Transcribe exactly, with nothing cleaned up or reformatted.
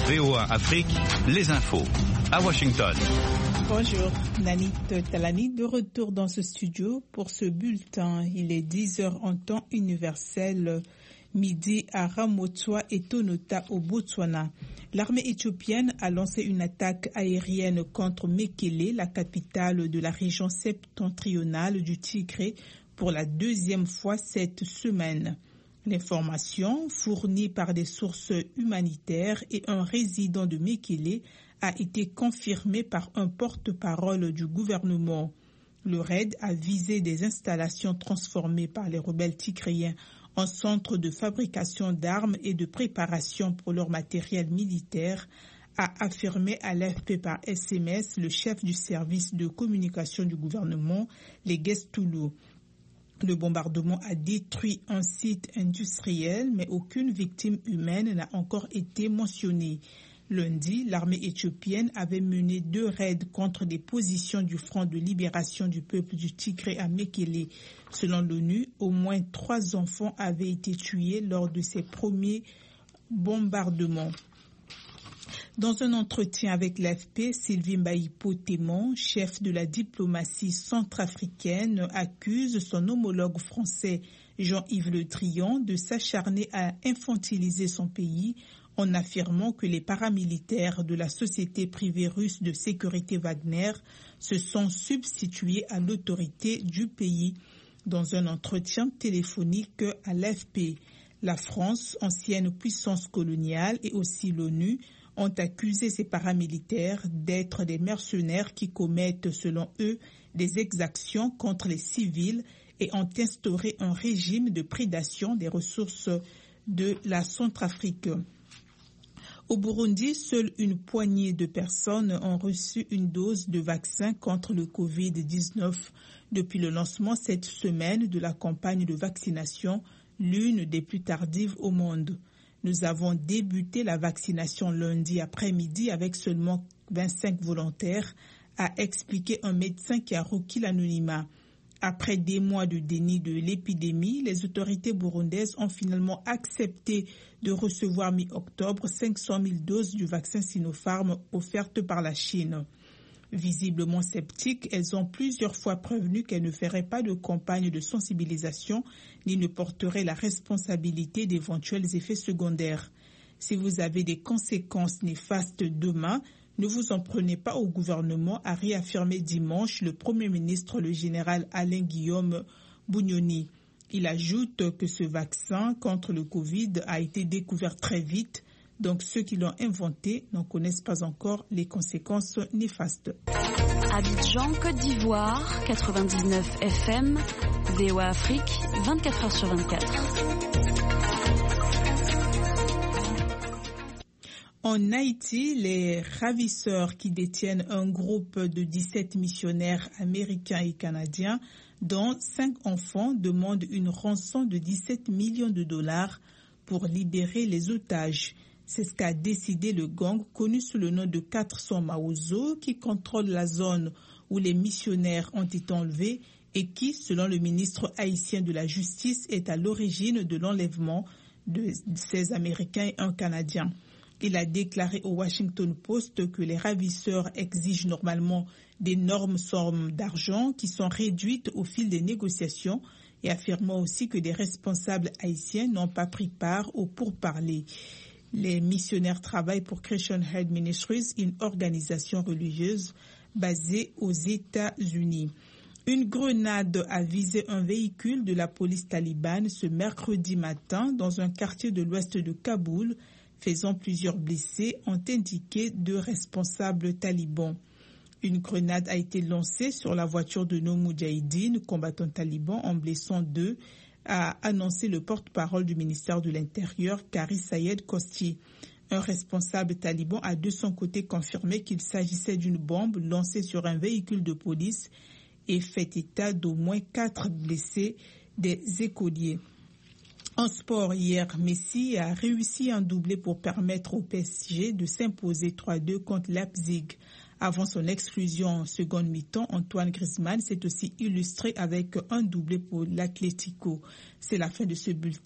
V O A Afrique, les infos. À Washington. Bonjour, Nanit Talani de retour dans ce studio pour ce bulletin. Il est dix heures en temps universel, midi à Ramotswa et Tonota au Botswana. L'armée éthiopienne a lancé une attaque aérienne contre Mekele, la capitale de la région septentrionale du Tigré, pour la deuxième fois cette semaine. L'information, fournie par des sources humanitaires et un résident de Mekele, a été confirmée par un porte-parole du gouvernement. Le raid a visé des installations transformées par les rebelles tigréens en centre de fabrication d'armes et de préparation pour leur matériel militaire, a affirmé à l'A F P par S M S le chef du service de communication du gouvernement, Legesse Toulou. Le bombardement a détruit un site industriel, mais aucune victime humaine n'a encore été mentionnée. Lundi, l'armée éthiopienne avait mené deux raids contre des positions du Front de libération du peuple du Tigré à Mekele. Selon l'ONU, au moins trois enfants avaient été tués lors de ces premiers bombardements. Dans un entretien avec l'A F P, Sylvie Mbaïpo-Témon, chef de la diplomatie centrafricaine, accuse son homologue français Jean-Yves Le Drian de s'acharner à infantiliser son pays en affirmant que les paramilitaires de la société privée russe de sécurité Wagner se sont substitués à l'autorité du pays. Dans un entretien téléphonique à l'A F P, la France, ancienne puissance coloniale, et aussi l'ONU ont accusé ces paramilitaires d'être des mercenaires qui commettent, selon eux, des exactions contre les civils et ont instauré un régime de prédation des ressources de la Centrafrique. Au Burundi, seule une poignée de personnes ont reçu une dose de vaccin contre le covid dix-neuf depuis le lancement cette semaine de la campagne de vaccination, l'une des plus tardives au monde. Nous avons débuté la vaccination lundi après-midi avec seulement vingt-cinq volontaires, a expliqué un médecin qui a requis l'anonymat. Après des mois de déni de l'épidémie, les autorités burundaises ont finalement accepté de recevoir mi-octobre cinq cent mille doses du vaccin Sinopharm offertes par la Chine. Visiblement sceptiques, elles ont plusieurs fois prévenu qu'elles ne feraient pas de campagne de sensibilisation ni ne porteraient la responsabilité d'éventuels effets secondaires. Si vous avez des conséquences néfastes demain, ne vous en prenez pas au gouvernement, a réaffirmé dimanche le Premier ministre, le général Alain Guillaume Bunyoni. Il ajoute que ce vaccin contre le Covid a été découvert très vite, donc ceux qui l'ont inventé n'en connaissent pas encore les conséquences néfastes. Abidjan, Côte d'Ivoire, quatre-vingt-dix-neuf F M, V O A Afrique, vingt-quatre heures sur vingt-quatre. En Haïti, les ravisseurs qui détiennent un groupe de dix-sept missionnaires américains et canadiens, dont cinq enfants, demandent une rançon de dix-sept millions de dollars pour libérer les otages. C'est ce qu'a décidé le gang connu sous le nom de quatre cents Maozo, qui contrôle la zone où les missionnaires ont été enlevés et qui, selon le ministre haïtien de la Justice, est à l'origine de l'enlèvement de ces Américains et un Canadien. Il a déclaré au Washington Post que les ravisseurs exigent normalement d'énormes sommes d'argent qui sont réduites au fil des négociations et affirmant aussi que des responsables haïtiens n'ont pas pris part aux pourparlers. Les missionnaires travaillent pour Christian Head Ministries, une organisation religieuse basée aux États-Unis. Une grenade a visé un véhicule de la police talibane ce mercredi matin dans un quartier de l'ouest de Kaboul, faisant plusieurs blessés, ont indiqué deux responsables talibans. Une grenade a été lancée sur la voiture de nos moudjahidines, combattants talibans, en blessant deux, a annoncé le porte-parole du ministère de l'Intérieur, Kari Sayed Kosti. Un responsable taliban a de son côté confirmé qu'il s'agissait d'une bombe lancée sur un véhicule de police et fait état d'au moins quatre blessés des écoliers. En sport, hier, Messi a réussi un doublé pour permettre au P S G de s'imposer trois deux contre Leipzig. Avant son exclusion en seconde mi-temps, Antoine Griezmann s'est aussi illustré avec un doublé pour l'Atlético. C'est la fin de ce bulletin.